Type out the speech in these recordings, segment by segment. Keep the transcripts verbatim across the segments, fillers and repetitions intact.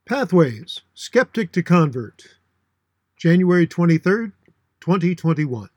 Pathways, Skeptic to Convert, January twenty-third, twenty twenty-one.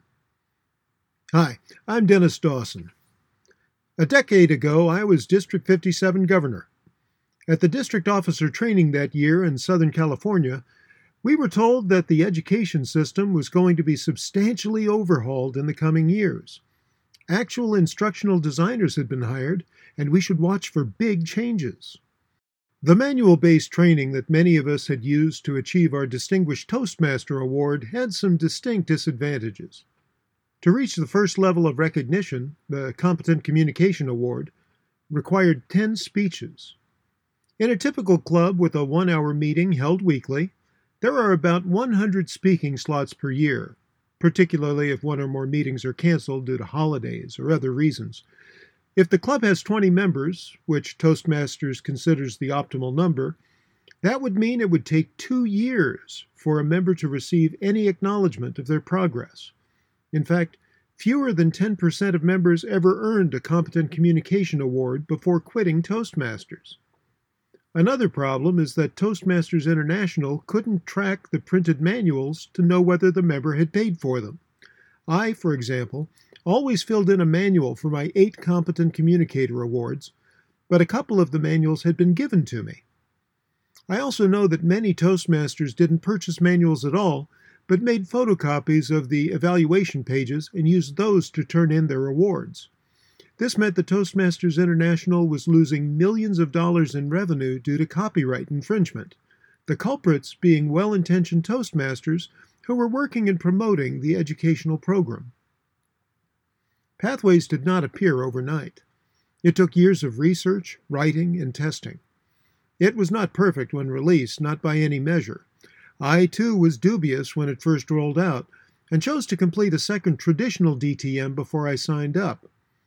Hi, I'm Dennis Dawson. A decade ago, I was District fifty-seven governor. At the district officer training that year in Southern California, we were told that the education system was going to be substantially overhauled in the coming years. Actual instructional designers had been hired, and we should watch for big changes. The manual-based training that many of us had used to achieve our Distinguished Toastmaster Award had some distinct disadvantages. To reach the first level of recognition, the Competent Communication Award, required ten speeches. In a typical club with a one-hour meeting held weekly, there are about one hundred speaking slots per year, particularly if one or more meetings are canceled due to holidays or other reasons. If the club has twenty members, which Toastmasters considers the optimal number, that would mean it would take two years for a member to receive any acknowledgement of their progress. In fact, fewer than ten percent of members ever earned a Competent Communication Award before quitting Toastmasters. Another problem is that Toastmasters International couldn't track the printed manuals to know whether the member had paid for them. I, for example, always filled in a manual for my eight Competent Communicator Awards, but a couple of the manuals had been given to me. I also know that many Toastmasters didn't purchase manuals at all, but made photocopies of the evaluation pages and used those to turn in their awards. This meant that Toastmasters International was losing millions of dollars in revenue due to copyright infringement, the culprits being well-intentioned Toastmasters who were working and promoting the educational program. Pathways did not appear overnight. It took years of research, writing, and testing. It was not perfect when released, not by any measure. I, too, was dubious when it first rolled out, and chose to complete a second traditional D T M before I signed up.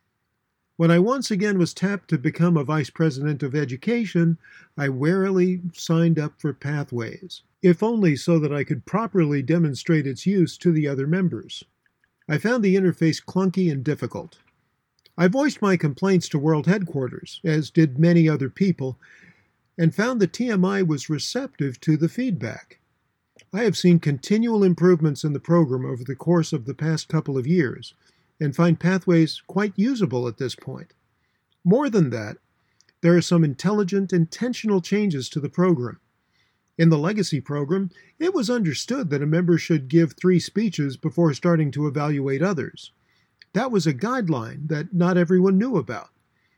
When I once again was tapped to become a Vice President of Education, I warily signed up for Pathways, if only so that I could properly demonstrate its use to the other members. I found the interface clunky and difficult. I voiced my complaints to World Headquarters, as did many other people, and found that T M I was receptive to the feedback. I have seen continual improvements in the program over the course of the past couple of years, and find Pathways quite usable at this point. More than that, there are some intelligent, intentional changes to the program. In the Legacy program, it was understood that a member should give three speeches before starting to evaluate others. That was a guideline that not everyone knew about.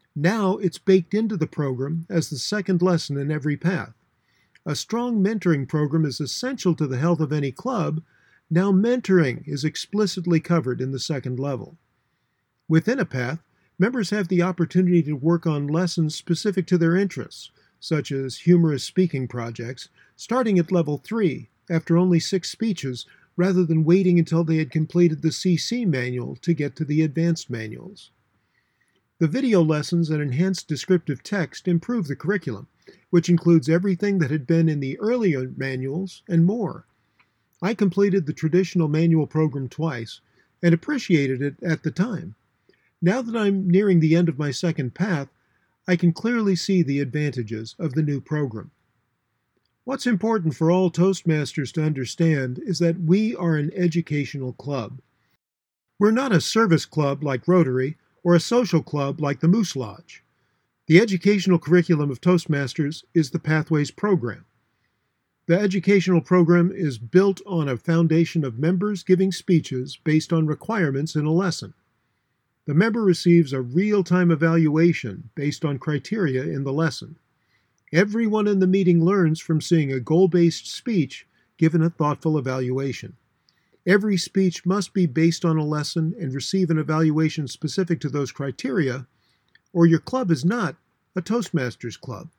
Now it's baked into the program as the second lesson in every path. A strong mentoring program is essential to the health of any club. Now mentoring is explicitly covered in the second level. Within a path, members have the opportunity to work on lessons specific to their interests, such as humorous speaking projects, starting at level three after only six speeches, rather than waiting until they had completed the C C manual to get to the advanced manuals. The video lessons and enhanced descriptive text improve the curriculum, which includes everything that had been in the earlier manuals and more. I completed the traditional manual program twice and appreciated it at the time. Now that I'm nearing the end of my second path, I can clearly see the advantages of the new program. What's important for all Toastmasters to understand is that we are an educational club. We're not a service club like Rotary or a social club like the Moose Lodge. The educational curriculum of Toastmasters is the Pathways program. The educational program is built on a foundation of members giving speeches based on requirements in a lesson. The member receives a real-time evaluation based on criteria in the lesson. Everyone in the meeting learns from seeing a goal-based speech given a thoughtful evaluation. Every speech must be based on a lesson and receive an evaluation specific to those criteria, or your club is not a Toastmasters club.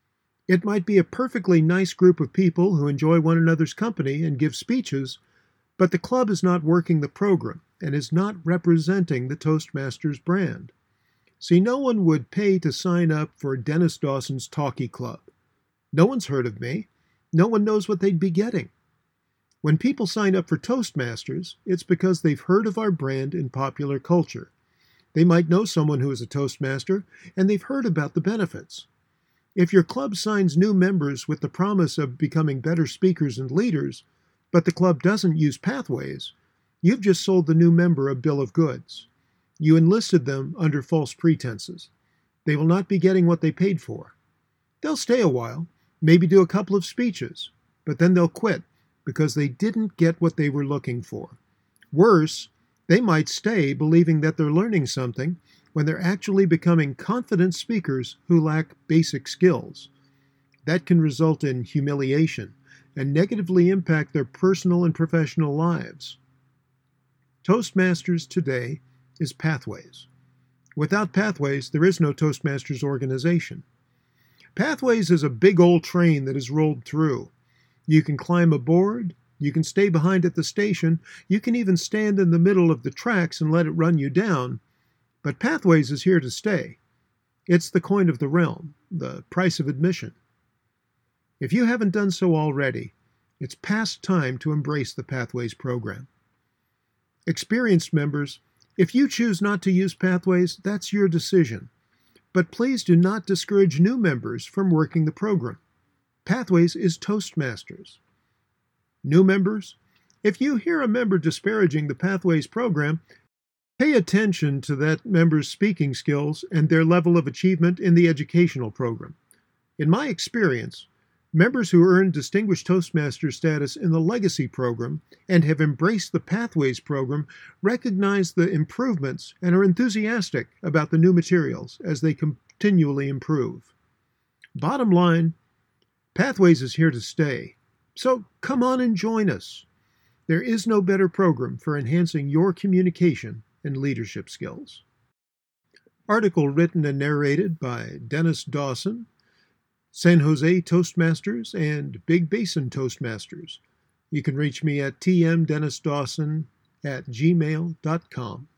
It might be a perfectly nice group of people who enjoy one another's company and give speeches, but the club is not working the program and is not representing the Toastmasters brand. See, no one would pay to sign up for Dennis Dawson's Talkie Club. No one's heard of me. No one knows what they'd be getting. When people sign up for Toastmasters, it's because they've heard of our brand in popular culture. They might know someone who is a Toastmaster, and they've heard about the benefits. If your club signs new members with the promise of becoming better speakers and leaders, but the club doesn't use Pathways, you've just sold the new member a bill of goods. You enlisted them under false pretenses. They will not be getting what they paid for. They'll stay a while, maybe do a couple of speeches, but then they'll quit because they didn't get what they were looking for. Worse, they might stay believing that they're learning something when they're actually becoming confident speakers who lack basic skills. That can result in humiliation and negatively impact their personal and professional lives. Toastmasters today is Pathways. Without Pathways, there is no Toastmasters organization. Pathways is a big old train that is rolled through. You can climb aboard, you can stay behind at the station, you can even stand in the middle of the tracks and let it run you down, but Pathways is here to stay. It's the coin of the realm, the price of admission. If you haven't done so already, it's past time to embrace the Pathways program. Experienced members, if you choose not to use Pathways, that's your decision. But please do not discourage new members from working the program. Pathways is Toastmasters. New members, if you hear a member disparaging the Pathways program, pay attention to that member's speaking skills and their level of achievement in the educational program. In my experience, members who earn Distinguished Toastmaster status in the Legacy program and have embraced the Pathways program recognize the improvements and are enthusiastic about the new materials as they continually improve. Bottom line, Pathways is here to stay, so come on and join us. There is no better program for enhancing your communication and leadership skills. Article written and narrated by Dennis Dawson, San Jose Toastmasters and Big Basin Toastmasters. You can reach me at t m dennis dawson at gmail dot com.